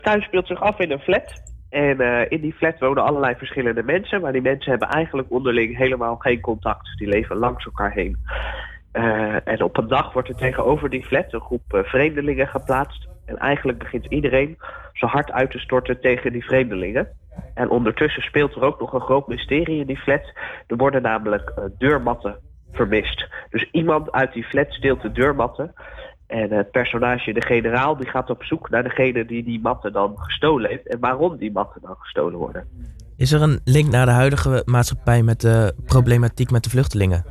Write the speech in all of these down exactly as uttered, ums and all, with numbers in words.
tuin speelt zich af in een flat. En uh, in die flat wonen allerlei verschillende mensen. Maar die mensen hebben eigenlijk onderling helemaal geen contact. Die leven langs elkaar heen. Uh, en op een dag wordt er tegenover die flat een groep uh, vreemdelingen geplaatst. En eigenlijk begint iedereen zijn hart uit te storten tegen die vreemdelingen. En ondertussen speelt er ook nog een groot mysterie in die flat. Er worden namelijk uh, deurmatten vermist. Dus iemand uit die flat steelt de deurmatten. En het personage, de generaal, die gaat op zoek naar degene die die matten dan gestolen heeft. En waarom die matten dan gestolen worden. Is er een link naar de huidige maatschappij met de problematiek met de vluchtelingen?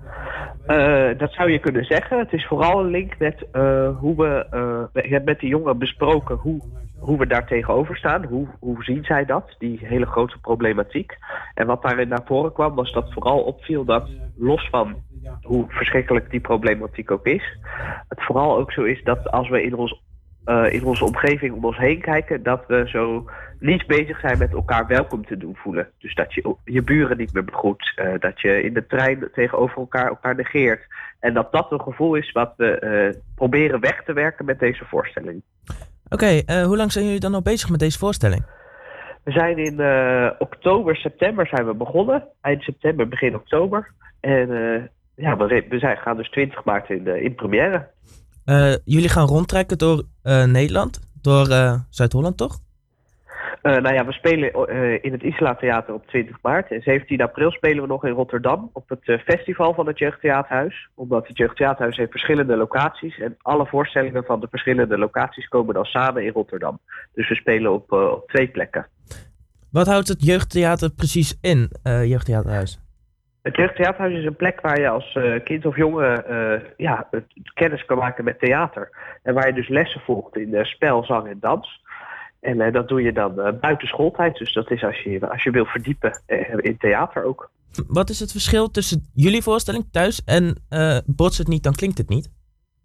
Uh, dat zou je kunnen zeggen. Het is vooral een link met uh, hoe we... Uh, we hebben met die jongeren besproken hoe, hoe we daar tegenover staan. Hoe, hoe zien zij dat, die hele grote problematiek. En wat daarin naar voren kwam, was dat vooral opviel dat los van hoe verschrikkelijk die problematiek ook is, het vooral ook zo is dat als we in, ons, uh, in onze omgeving om ons heen kijken, dat we zo niet bezig zijn met elkaar welkom te doen voelen. Dus dat je je buren niet meer begroet, uh, dat je in de trein tegenover elkaar elkaar negeert. En dat dat een gevoel is wat we uh, proberen weg te werken met deze voorstelling. Oké, okay, uh, hoe lang zijn jullie dan al bezig met deze voorstelling? We zijn in uh, oktober, september zijn we begonnen. Eind september, begin oktober. En uh, ja, we, we zijn, gaan dus twintig maart in, uh, in première. Uh, jullie gaan rondtrekken door uh, Nederland, door uh, Zuid-Holland, toch? Uh, nou ja, we spelen uh, in het Isla Theater op twintig maart. En zeventien april spelen we nog in Rotterdam op het uh, festival van het Jeugdtheaterhuis. Omdat het Jeugdtheaterhuis heeft verschillende locaties. En alle voorstellingen van de verschillende locaties komen dan samen in Rotterdam. Dus we spelen op, uh, op twee plekken. Wat houdt het Jeugdtheater precies in, uh, Jeugdtheaterhuis? Het Jeugdtheaterhuis is een plek waar je als uh, kind of jongen uh, ja, het, het kennis kan maken met theater. En waar je dus lessen volgt in uh, spel, zang en dans. En uh, dat doe je dan uh, buiten schooltijd. Dus dat is als je, als je wil verdiepen uh, in theater ook. Wat is het verschil tussen jullie voorstelling thuis en uh, Bots het niet, dan klinkt het niet?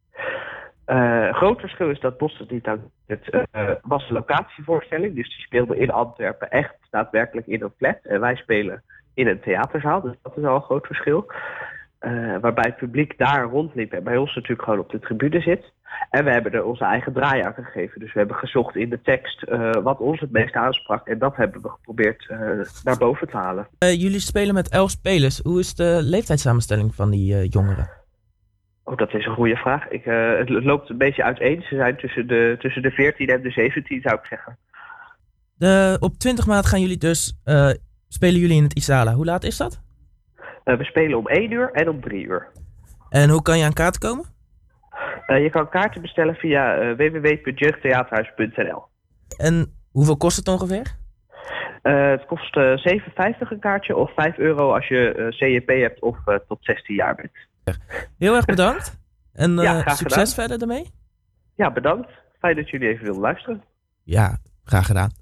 Uh, een groot verschil is dat Bots het niet, dan het uh, was een locatievoorstelling. Dus die speelde in Antwerpen echt daadwerkelijk in een flat. En wij spelen in een theaterzaal, dus dat is al een groot verschil. Uh, waarbij het publiek daar rondliep en bij ons natuurlijk gewoon op de tribune zit. En we hebben er onze eigen draai aan gegeven. Dus we hebben gezocht in de tekst uh, wat ons het meest aansprak. En dat hebben we geprobeerd uh, naar boven te halen. Uh, jullie spelen met elf spelers. Hoe is de leeftijdssamenstelling van die uh, jongeren? Oh, dat is een goede vraag. Ik, uh, het loopt een beetje uiteen. Ze zijn tussen de, tussen de veertien en de zeventien, zou ik zeggen. De, op twintig maart gaan jullie dus... Uh, spelen jullie in het Isala. Hoe laat is dat? Uh, we spelen om één uur en om drie uur. En hoe kan je aan kaarten komen? Uh, je kan kaarten bestellen via uh, w w w punt jeugdtheaterhuis punt n l. En hoeveel kost het ongeveer? Uh, het kost uh, zeven vijftig een kaartje of vijf euro als je uh, C J P hebt of uh, tot zestien jaar bent. Heel erg bedankt. En uh, ja, succes gedaan. verder ermee. Ja, bedankt. Fijn dat jullie even wilden luisteren. Ja, graag gedaan.